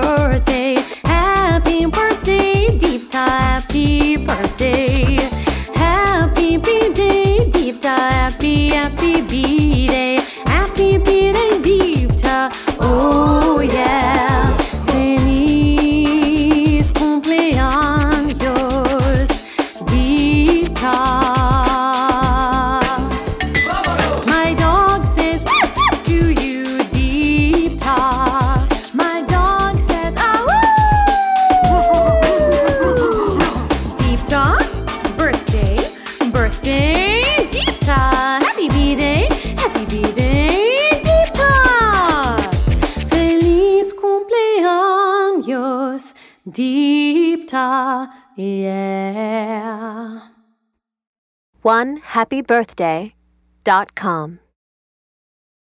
birthday. Happy birthday, Deepta. Happy birthday. Happy birthday, Deepta. Happy birthday. Happy birthday, Deepta. Oh yeah. Feliz cumpleaños, Deepta. My dog says to you, Deepta. My dog says, ah, woo! Deepta, birthday, birthday, Deepta. Happy birthday, Deepta. Feliz cumpleaños, Deepta, yeah. OneHappyBirthday.com